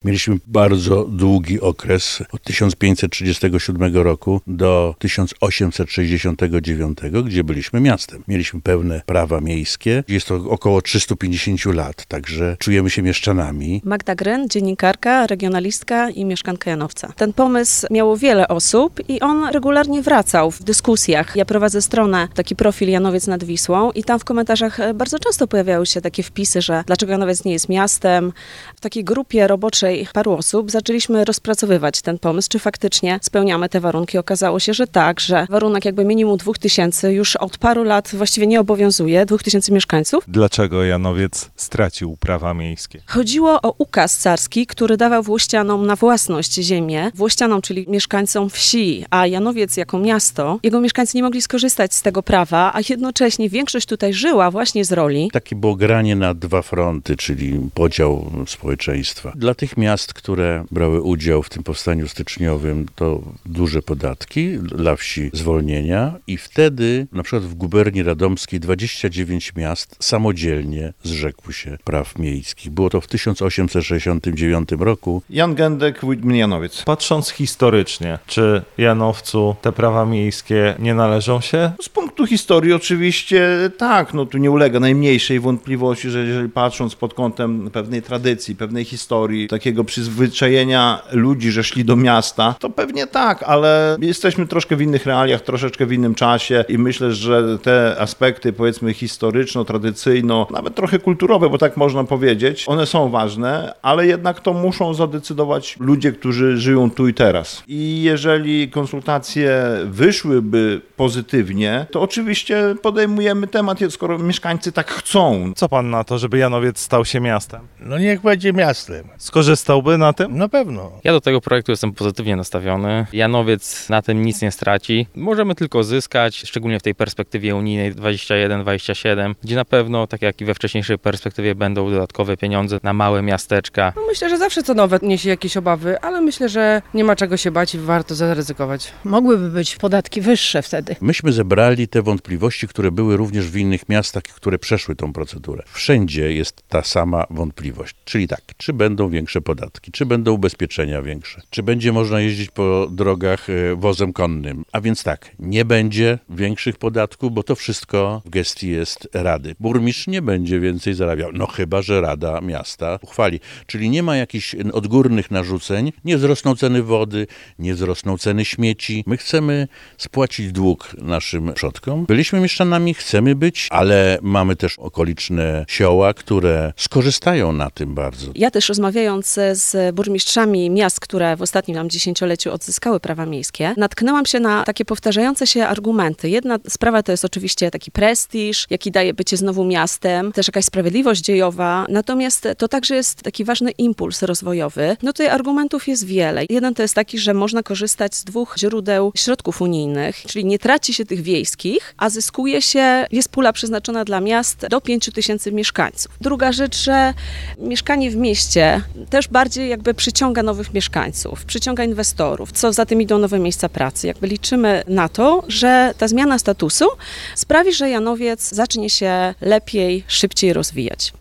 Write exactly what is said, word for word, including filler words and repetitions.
Mieliśmy bardzo długi okres od tysiąc pięćset trzydziestego siódmego roku do tysiąc osiemset sześćdziesiątego dziewiątego, gdzie byliśmy miastem. Mieliśmy pełne prawa miejskie. Jest to około trzysta pięćdziesiąt lat, także czujemy się mieszczanami. Magda Gryn, dziennikarka, regionalistka i mieszkanka Janowca. Ten pomysł miało wiele osób i on regularnie wracał w dyskusjach. Ja prowadzę stronę, taki profil Janowiec nad Wisłą i tam w komentarzach bardzo często pojawiały się takie wpisy, że dlaczego Janowiec nie jest miastem. W takiej grupie roboczej paru osób zaczęliśmy rozpracowywać ten pomysł, czy faktycznie spełniamy te warunki. Okazało się, że tak, że warunek jakby minimum dwóch tysięcy już od paru lat właściwie nie obowiązuje, dwóch tysięcy mieszkańców. Dlaczego Janowiec stracił prawa miejskie? Chodziło o ukaz carski, który dawał Włościanom na własność ziemię. Włościanom, czyli mieszkańcom wsi, a Janowiec jako miasto, jego mieszkańcy nie mogli skorzystać z tego prawa, a jednocześnie większość tutaj żyła właśnie z roli. Takie było granie na dwa fronty, czyli podział społeczeństwa. Dla tych miast, które brały udział w tym powstaniu styczniowym, to duże podatki, dla wsi zwolnienia i wtedy na przykład w guberni radomskiej dwadzieścia dziewięć miast samodzielnie zrzekło się praw miejskich. Było to w tysiąc osiemset sześćdziesiątym dziewiątym roku. Jan Gędek, wójt gminy Janowiec. Patrząc historycznie, czy Janowcu te prawa miejskie nie należą się? Z punktu historii oczywiście tak, no tu nie ulega najmniejszej wątpliwości, że jeżeli patrząc pod kątem pewnej tradycji, pewnej historii, takiego przyzwyczajenia ludzi, że szli do miasta, to pewnie tak, ale jesteśmy troszkę w innych realiach, troszeczkę w innym czasie i myślę, że te aspekty powiedzmy historyczno-tradycyjno, nawet trochę kulturowe, bo tak można powiedzieć, one są ważne, ale jednak to muszą zadecydować ludzie, którzy żyją tu i teraz. I jeżeli konsultacje wyszłyby pozytywnie, to oczywiście podejmujemy temat, skoro mieszkańcy tak chcą. Co pan na to, żeby Janowiec stał się miastem? No niech będzie miastem. Skorzystałby na tym? Na pewno. Ja do tego projektu jestem pozytywnie nastawiony. Janowiec na tym nic nie straci. Możemy tylko zyskać, szczególnie w tej perspektywie unijnej dwadzieścia jeden dwadzieścia siedem, gdzie na pewno, tak jak i we wcześniejszej perspektywie, będą dodatkowe pieniądze na małe miasteczka. No myślę, że zawsze co nowe niesie jakieś obawy, ale myślę, że nie ma czego się bać i warto zaryzykować. Mogłyby być podatki wyższe wtedy. Myśmy zebrali te wątpliwości, które były również w innych miastach, które przeszły tą procedurę. Wszędzie jest ta sama wątpliwość, czyli tak, czy będą większe podatki, czy będą ubezpieczenia większe, czy będzie można jeździć po drogach wozem konnym. A więc tak, nie będzie większych podatków, bo to wszystko w gestii jest Rady. Burmistrz nie będzie więcej zarabiał, no chyba że Rada Miasta uchwali. Czyli nie ma jakichś odgórnych narzuceń, nie wzrosną ceny wody, nie wzrosną ceny śmieci. My chcemy spłacić dług naszym przodkom. Byliśmy mieszczanami, chcemy być, ale mamy też okoliczne sioła, które skorzystają na tym bardzo. Ja też rozmawiając z burmistrzami miast, które w ostatnim nam dziesięcioleciu odzyskały prawa miejskie, natknęłam się na takie powtarzające się argumenty. Jedna sprawa to jest oczywiście taki prestiż, jaki daje bycie znowu miastem, też jakaś sprawiedliwość dziejowa, natomiast to także jest taki ważny impuls rozwojowy. No tutaj argumentów jest wiele. Jeden to jest taki, że można korzystać z dwóch źródeł środków unijnych, czyli nie traci się tych wiejskich, a zyskuje się, jest pula przeznaczona dla miast do pięciu tysięcy mieszkańców. Druga rzecz, że mieszkanie w mieście też bardziej jakby przyciąga nowych mieszkańców, przyciąga inwestorów, co za tym idą nowe miejsca pracy. Jakby liczymy na to, że ta zmiana statusu sprawi, że Janowiec zacznie się lepiej, szybciej rozwijać.